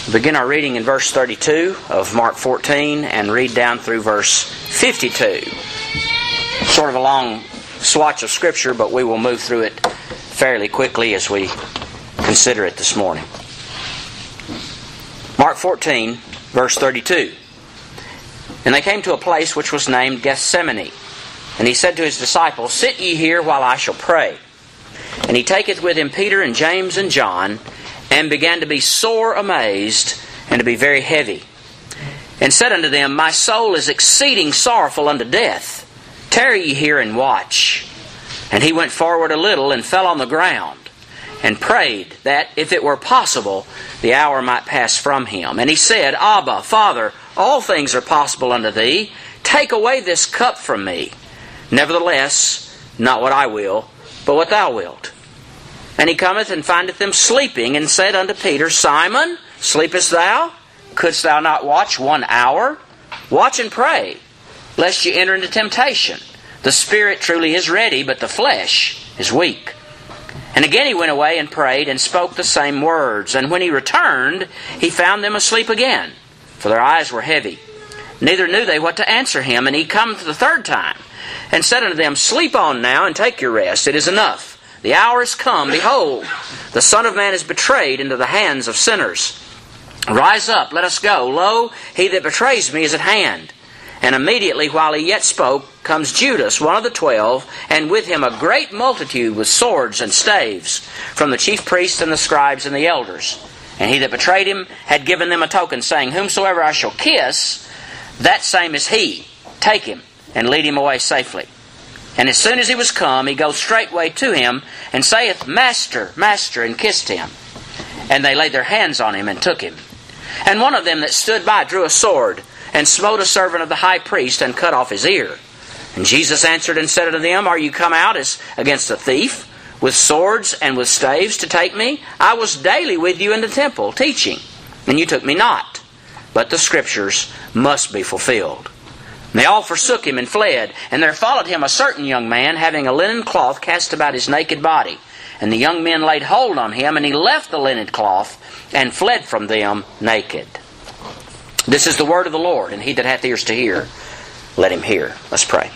Begin our reading in verse 32 of Mark 14 and read down through verse 52. Sort of a long swatch of Scripture, but we will move through it fairly quickly as we consider it this morning. Mark 14, verse 32. And they came to a place which was named Gethsemane. And he said to his disciples, Sit ye here while I shall pray. And he taketh with him Peter and James and John, and began to be sore amazed, and to be very heavy. And said unto them, My soul is exceeding sorrowful unto death. Tarry ye here and watch. And he went forward a little, and fell on the ground, and prayed that, if it were possible, the hour might pass from him. And he said, Abba, Father, all things are possible unto thee. Take away this cup from me. Nevertheless, not what I will, but what thou wilt. And he cometh and findeth them sleeping, and said unto Peter, Simon, sleepest thou? Couldst thou not watch 1 hour? Watch and pray, lest ye enter into temptation. The spirit truly is ready, but the flesh is weak. And again he went away and prayed, and spoke the same words. And when he returned, he found them asleep again, for their eyes were heavy. Neither knew they what to answer him. And he cometh the third time, and said unto them, Sleep on now, and take your rest. It is enough. The hour is come. Behold, the Son of Man is betrayed into the hands of sinners. Rise up, let us go. Lo, he that betrays me is at hand. And immediately while he yet spoke, comes Judas, one of the 12, and with him a great multitude with swords and staves, from the chief priests and the scribes and the elders. And he that betrayed him had given them a token, saying, Whomsoever I shall kiss, that same is he. Take him, and lead him away safely. And as soon as he was come, he goes straightway to him, and saith, Master, Master, and kissed him. And they laid their hands on him, and took him. And one of them that stood by drew a sword, and smote a servant of the high priest, and cut off his ear. And Jesus answered and said unto them, Are you come out as against a thief, with swords and with staves, to take me? I was daily with you in the temple, teaching, and you took me not. But the Scriptures must be fulfilled. And they all forsook him and fled. And there followed him a certain young man, having a linen cloth cast about his naked body. And the young men laid hold on him, and he left the linen cloth, and fled from them naked. This is the word of the Lord, and he that hath ears to hear, let him hear. Let's pray.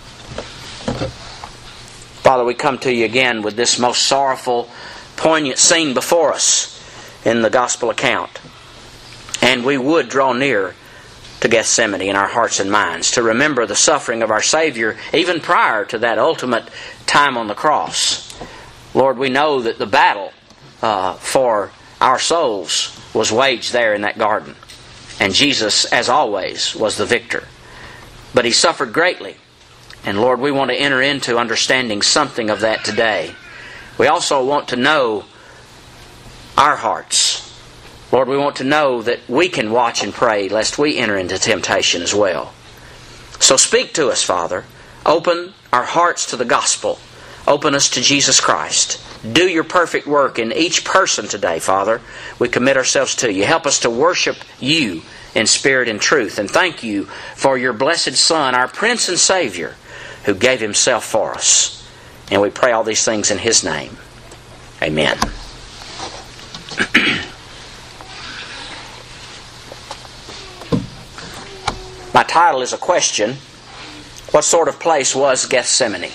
Father, we come to you again with this most sorrowful, poignant scene before us in the gospel account. And we would draw near to Gethsemane in our hearts and minds, to remember the suffering of our Savior even prior to that ultimate time on the cross. Lord, we know that the battle for our souls was waged there in that garden. And Jesus, as always, was the victor. But he suffered greatly. And Lord, we want to enter into understanding something of that today. We also want to know our hearts. Lord, we want to know that we can watch and pray lest we enter into temptation as well. So speak to us, Father. Open our hearts to the gospel. Open us to Jesus Christ. Do your perfect work in each person today, Father. We commit ourselves to you. Help us to worship you in spirit and truth. And thank you for your blessed Son, our Prince and Savior, who gave himself for us. And we pray all these things in his name. Amen. My title is a question. What sort of place was Gethsemane?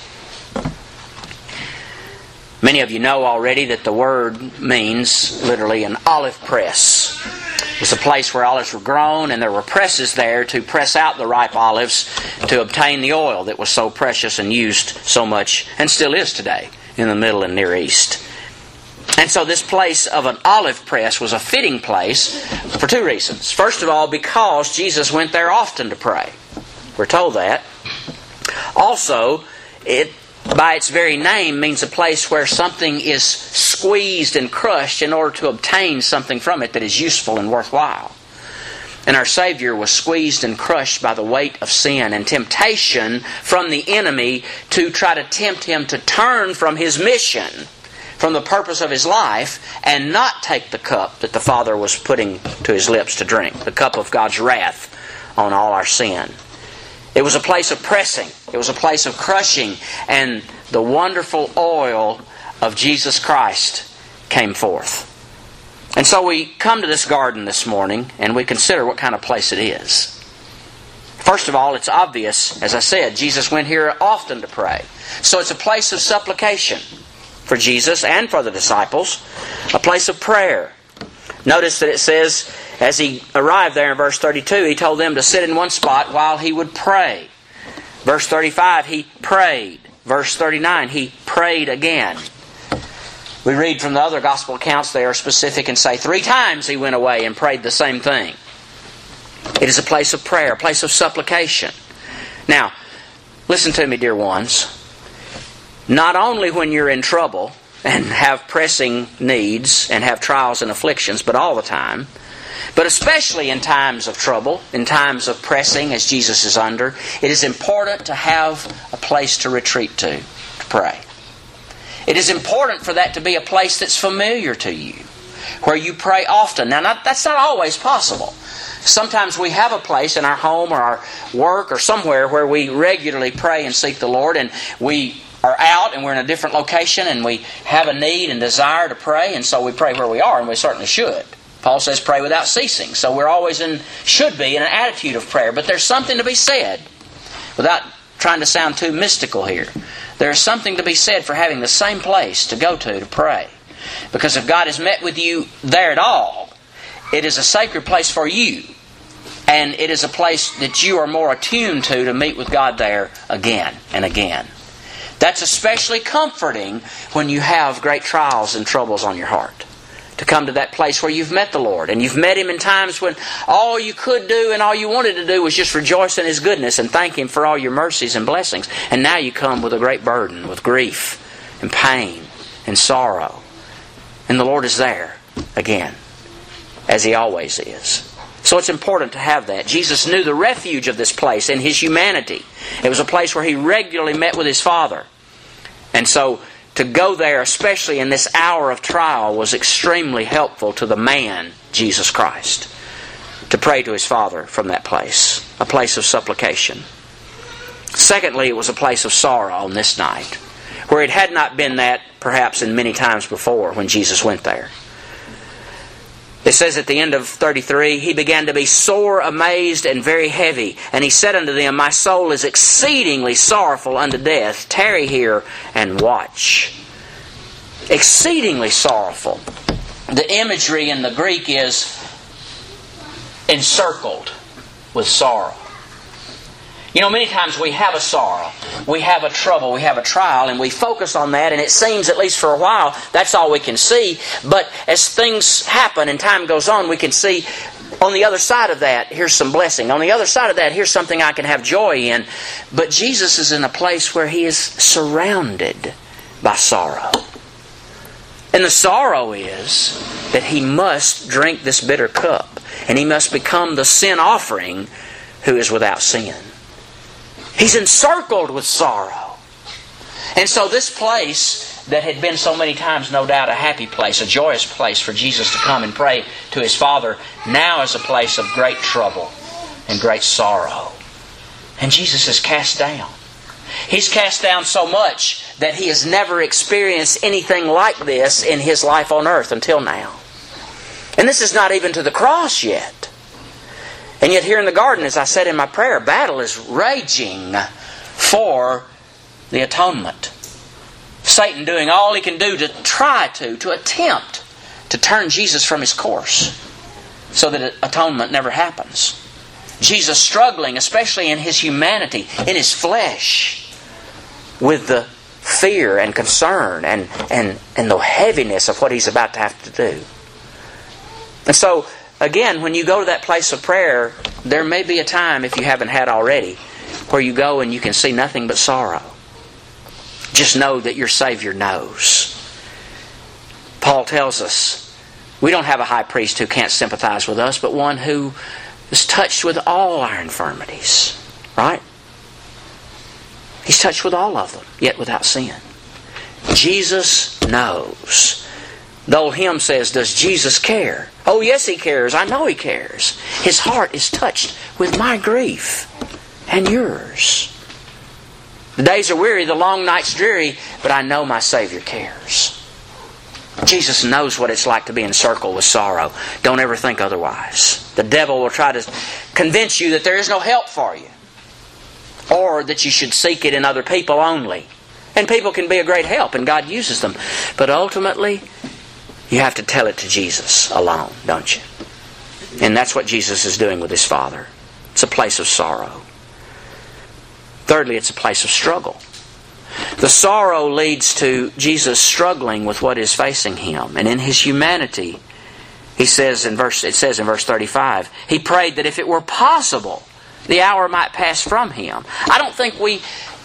Many of you know already that the word means literally an olive press. It was a place where olives were grown, and there were presses there to press out the ripe olives to obtain the oil that was so precious and used so much, and still is today, in the Middle and Near East. And so this place of an olive press was a fitting place for two reasons. First of all, because Jesus went there often to pray. We're told that. Also, it, by its very name, means a place where something is squeezed and crushed in order to obtain something from it that is useful and worthwhile. And our Savior was squeezed and crushed by the weight of sin and temptation from the enemy to try to tempt him to turn from his mission, from the purpose of his life, and not take the cup that the Father was putting to his lips to drink, the cup of God's wrath on all our sin. It was a place of pressing. It was a place of crushing. And the wonderful oil of Jesus Christ came forth. And so we come to this garden this morning and we consider what kind of place it is. First of all, it's obvious, as I said, Jesus went here often to pray. So it's a place of supplication for Jesus and for the disciples, a place of prayer. Notice that it says, as he arrived there in verse 32, he told them to sit in one spot while he would pray. Verse 35, he prayed. Verse 39, he prayed again. We read from the other gospel accounts, they are specific and say 3 times he went away and prayed the same thing. It is a place of prayer, a place of supplication. Now, listen to me, dear ones. Not only when you're in trouble and have pressing needs and have trials and afflictions, but all the time, but especially in times of trouble, in times of pressing as Jesus is under, it is important to have a place to retreat to pray. It is important for that to be a place that's familiar to you, where you pray often. Now, that's not always possible. Sometimes we have a place in our home or our work or somewhere where we regularly pray and seek the Lord, and we are out and we're in a different location and we have a need and desire to pray, and so we pray where we are, and we certainly should. Paul says pray without ceasing, so we're always should be in an attitude of prayer. But there's something to be said, without trying to sound too mystical here. There's something to be said for having the same place to go to pray. Because if God has met with you there at all, it is a sacred place for you. And it is a place that you are more attuned to meet with God there again and again. That's especially comforting when you have great trials and troubles on your heart. To come to that place where you've met the Lord. And you've met Him in times when all you could do and all you wanted to do was just rejoice in His goodness and thank Him for all your mercies and blessings. And now you come with a great burden, with grief and pain and sorrow. And the Lord is there again, as He always is. So it's important to have that. Jesus knew the refuge of this place in His humanity. It was a place where He regularly met with His Father. And so to go there, especially in this hour of trial, was extremely helpful to the man, Jesus Christ, to pray to His Father from that place, a place of supplication. Secondly, it was a place of sorrow on this night, where it had not been that perhaps in many times before when Jesus went there. It says at the end of 33, He began to be sore amazed and very heavy. And He said unto them, My soul is exceedingly sorrowful unto death. Tarry here and watch. Exceedingly sorrowful. The imagery in the Greek is encircled with sorrow. You know, many times we have a sorrow, we have a trouble, we have a trial, and we focus on that, and it seems, at least for a while, that's all we can see. But as things happen and time goes on, we can see on the other side of that, here's some blessing. On the other side of that, here's something I can have joy in. But Jesus is in a place where He is surrounded by sorrow. And the sorrow is that He must drink this bitter cup, and He must become the sin offering who is without sin. He's encircled with sorrow. And so this place that had been so many times, no doubt, a happy place, a joyous place for Jesus to come and pray to His Father, now is a place of great trouble and great sorrow. And Jesus is cast down. He's cast down so much that He has never experienced anything like this in His life on earth until now. And this is not even to the cross yet. And yet here in the garden, as I said in my prayer, battle is raging for the atonement. Satan doing all he can do to try to attempt to turn Jesus from His course so that atonement never happens. Jesus struggling, especially in His humanity, in His flesh, with the fear and concern and the heaviness of what He's about to have to do. And so, again, when you go to that place of prayer, there may be a time, if you haven't had already, where you go and you can see nothing but sorrow. Just know that your Savior knows. Paul tells us, we don't have a high priest who can't sympathize with us, but one who is touched with all our infirmities. Right? He's touched with all of them, yet without sin. Jesus knows. The old hymn says, does Jesus care? Oh yes, He cares. I know He cares. His heart is touched with my grief and yours. The days are weary, the long nights dreary, but I know my Savior cares. Jesus knows what it's like to be encircled with sorrow. Don't ever think otherwise. The devil will try to convince you that there is no help for you, or that you should seek it in other people only. And people can be a great help, and God uses them. But ultimately, you have to tell it to Jesus alone, don't you? And that's what Jesus is doing with His Father. It's a place of sorrow. Thirdly, it's a place of struggle. The sorrow leads to Jesus struggling with what is facing Him. And in His humanity, it says in verse 35, He prayed that if it were possible, the hour might pass from Him. I don't think we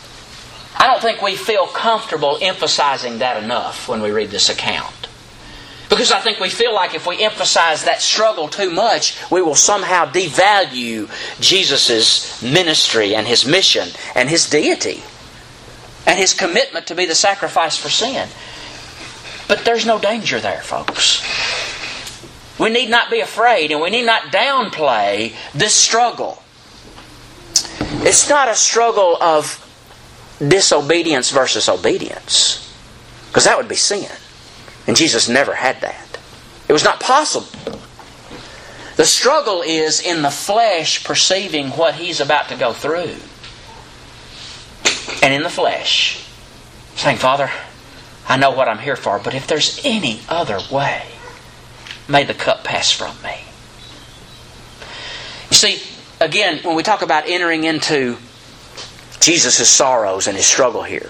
feel comfortable emphasizing that enough when we read this account. Because I think we feel like if we emphasize that struggle too much, we will somehow devalue Jesus' ministry and His mission and His deity and His commitment to be the sacrifice for sin. But there's no danger there, folks. We need not be afraid, and we need not downplay this struggle. It's not a struggle of disobedience versus obedience, because that would be sin. And Jesus never had that. It was not possible. The struggle is in the flesh perceiving what He's about to go through. And in the flesh, saying, Father, I know what I'm here for, but if there's any other way, may the cup pass from me. You see, again, when we talk about entering into Jesus' sorrows and His struggle here,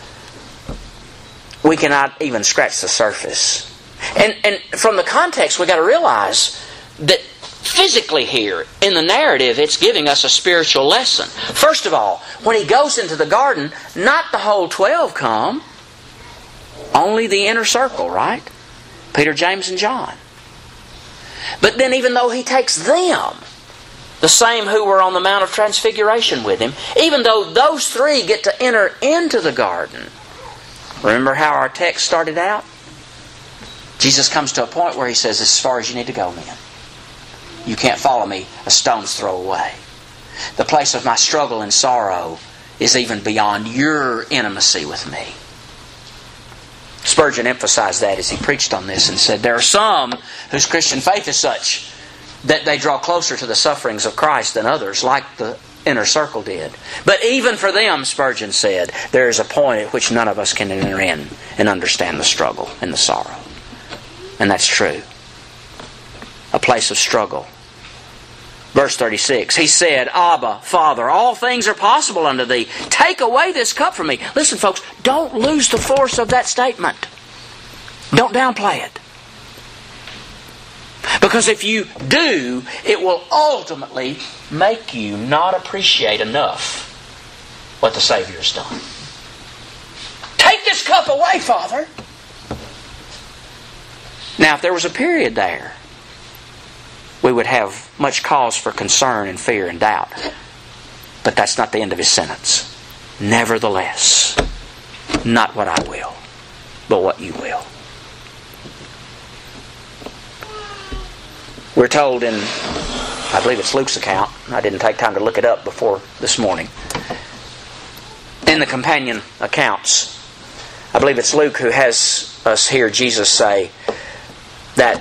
we cannot even scratch the surface. And from the context, we've got to realize that physically here, in the narrative, it's giving us a spiritual lesson. First of all, when He goes into the garden, not the whole 12 come, only the inner circle, right? Peter, James, and John. But then even though He takes them, the same who were on the Mount of Transfiguration with Him, even though those three get to enter into the garden, remember how our text started out? Jesus comes to a point where He says, "This is as far as you need to go, men. You can't follow me a stone's throw away. The place of my struggle and sorrow is even beyond your intimacy with me." Spurgeon emphasized that as he preached on this and said, there are some whose Christian faith is such that they draw closer to the sufferings of Christ than others, like the inner circle did. But even for them, Spurgeon said, there is a point at which none of us can enter in and understand the struggle and the sorrow. And that's true. A place of struggle. Verse 36, He said, Abba, Father, all things are possible unto Thee. Take away this cup from me. Listen, folks, don't lose the force of that statement. Don't downplay it. Because if you do, it will ultimately make you not appreciate enough what the Savior has done. Take this cup away, Father. Now, if there was a period there, we would have much cause for concern and fear and doubt. But that's not the end of His sentence. Nevertheless, not what I will, but what You will. We're told in, I believe it's Luke's account, I didn't take time to look it up before this morning, in the companion accounts, I believe it's Luke who has us hear Jesus say that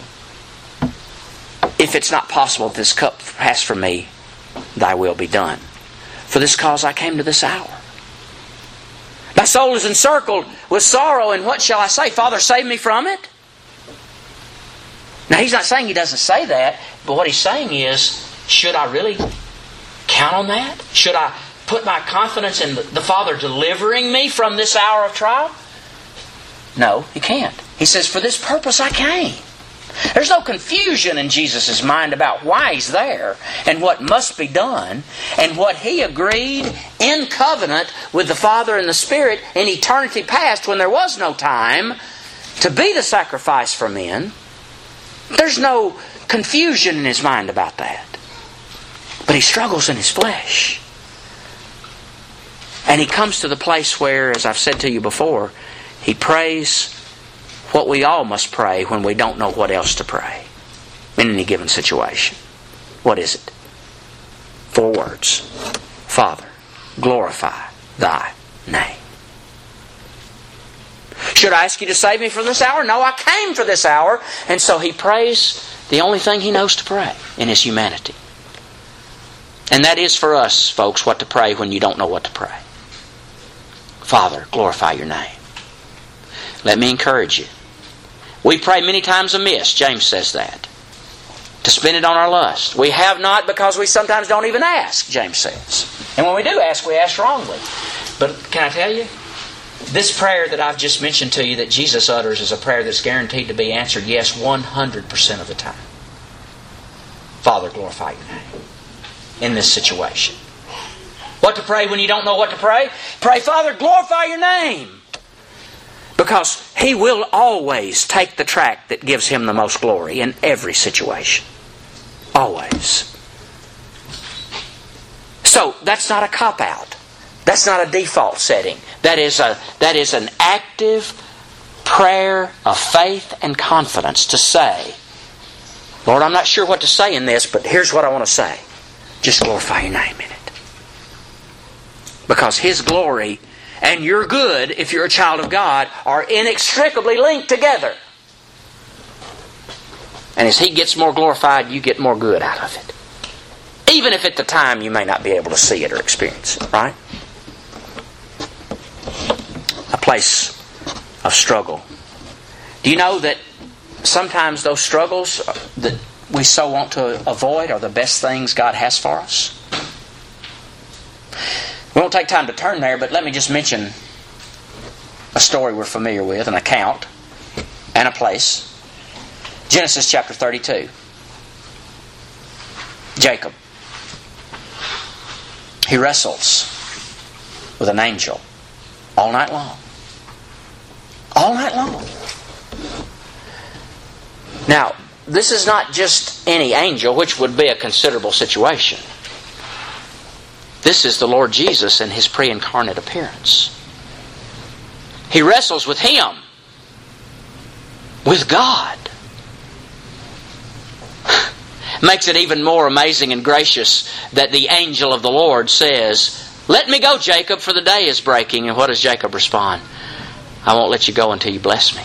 if it's not possible that this cup pass from me, Thy will be done. For this cause I came to this hour. My soul is encircled with sorrow, and what shall I say? Father, save me from it? Now, He's not saying He doesn't say that, but what He's saying is, should I really count on that? Should I put my confidence in the Father delivering me from this hour of trial? No, He can't. He says, for this purpose I came. There's no confusion in Jesus' mind about why He's there and what must be done and what He agreed in covenant with the Father and the Spirit in eternity past when there was no time to be the sacrifice for men. There's no confusion in His mind about that. But He struggles in His flesh. And He comes to the place where, as I've said to you before, He prays what we all must pray when we don't know what else to pray in any given situation. What is it? 4 words. Father, glorify Thy name. Should I ask you to save me from this hour? No, I came for this hour. And so he prays the only thing he knows to pray in his humanity. And that is for us, folks, what to pray when you don't know what to pray. Father, glorify your name. Let me encourage you. We pray many times amiss, James says that, to spend it on our lust. We have not because we sometimes don't even ask, James says. And when we do ask, we ask wrongly. But can I tell you, this prayer that I've just mentioned to you that Jesus utters is a prayer that's guaranteed to be answered, yes, 100% of the time. Father, glorify your name in this situation. What to pray when you don't know what to pray? Pray, Father, glorify your name. Because He will always take the track that gives Him the most glory in every situation. Always. So, that's not a cop-out. That's not a default setting. That is an active prayer of faith and confidence to say, Lord, I'm not sure what to say in this, but here's what I want to say. Just glorify your name in it. Because His glory and your good, if you're a child of God, are inextricably linked together. And as He gets more glorified, you get more good out of it. Even if at the time you may not be able to see it or experience it, right? A place of struggle. Do you know that sometimes those struggles that we so want to avoid are the best things God has for us? We won't take time to turn there, but let me just mention a story we're familiar with, an account, and a place. Genesis chapter 32. Jacob. He wrestles with an angel all night long. All night long. Now, this is not just any angel, which would be a considerable situation. This is the Lord Jesus in His pre-incarnate appearance. He wrestles with Him. With God. Makes it even more amazing and gracious that the angel of the Lord says, "Let me go, Jacob, for the day is breaking." And what does Jacob respond? "I won't let you go until you bless me."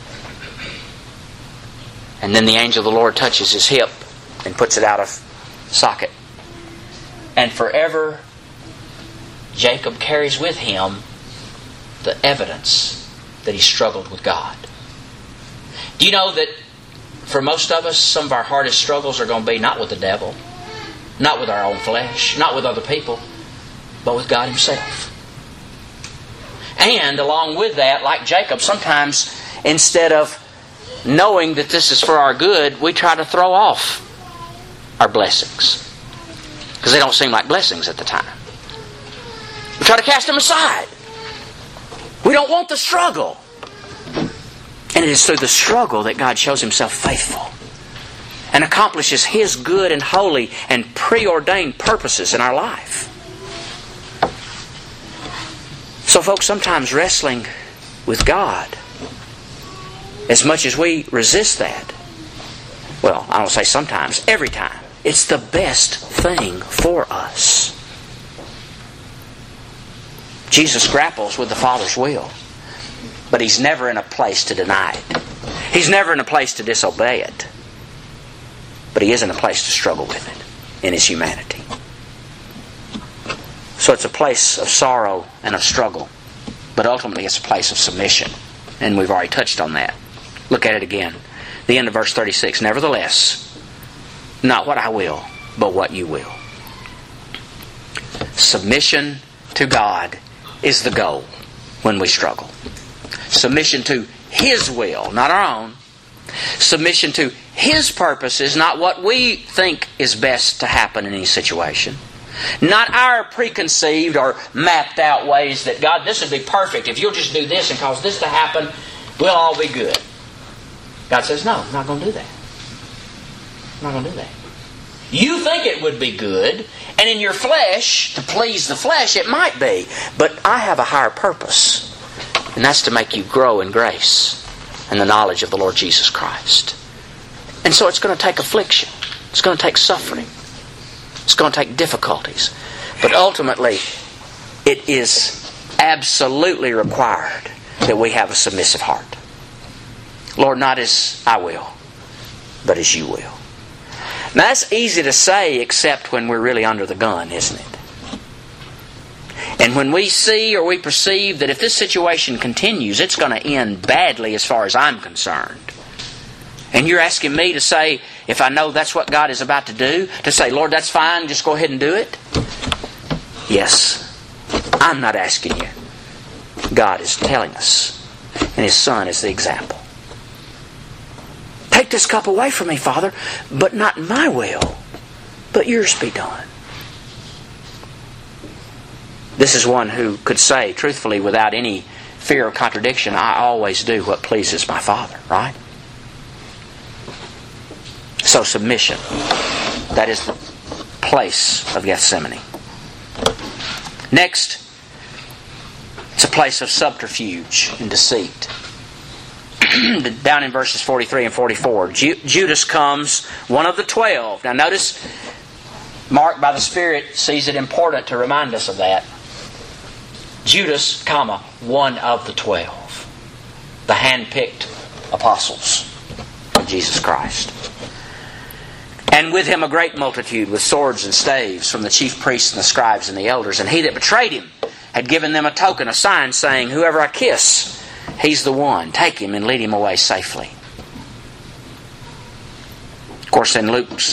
And then the angel of the Lord touches his hip and puts it out of socket. And forever, Jacob carries with him the evidence that he struggled with God. Do you know that for most of us, some of our hardest struggles are going to be not with the devil, not with our own flesh, not with other people, but with God Himself. And along with that, like Jacob, sometimes instead of knowing that this is for our good, we try to throw off our blessings. Because they don't seem like blessings at the time. We try to cast them aside. We don't want the struggle. And it is through the struggle that God shows Himself faithful and accomplishes His good and holy and preordained purposes in our life. So folks, sometimes wrestling with God, as much as we resist that, well, I don't say sometimes, every time, it's the best thing for us. Jesus grapples with the Father's will, but He's never in a place to deny it. He's never in a place to disobey it. But He is in a place to struggle with it in His humanity. So it's a place of sorrow and of struggle, but ultimately it's a place of submission. And we've already touched on that. Look at it again. The end of verse 36. Nevertheless, not what I will, but what you will. Submission to God is the goal when we struggle. Submission to His will, not our own. Submission to His purposes, not what we think is best to happen in any situation. Not our preconceived or mapped out ways that, God, this would be perfect. If you'll just do this and cause this to happen, we'll all be good. God says, no, I'm not going to do that. I'm not going to do that. You think it would be good, and in your flesh, to please the flesh, it might be. But I have a higher purpose, and that's to make you grow in grace and the knowledge of the Lord Jesus Christ. And so it's going to take affliction. It's going to take suffering. It's going to take difficulties. But ultimately, it is absolutely required that we have a submissive heart. Lord, not as I will, but as you will. Now that's easy to say except when we're really under the gun, isn't it? And when we see or we perceive that if this situation continues, it's going to end badly as far as I'm concerned. And you're asking me to say, if I know that's what God is about to do, to say, Lord, that's fine, just go ahead and do it? Yes. I'm not asking you. God is telling us. And His Son is the example. Take this cup away from me, Father, but not my will, but yours be done. This is one who could say, truthfully, without any fear of contradiction, I always do what pleases my Father, right? So submission, that is the place of Gethsemane. Next, it's a place of subterfuge and deceit. Down in verses 43 and 44, Judas comes, one of the 12. Now notice, Mark by the Spirit sees it important to remind us of that. Judas, one of the 12. The hand-picked apostles of Jesus Christ. And with him a great multitude with swords and staves from the chief priests and the scribes and the elders. And he that betrayed him had given them a token, a sign, saying, whoever I kiss, he's the one. Take him and lead him away safely. Of course, in Luke's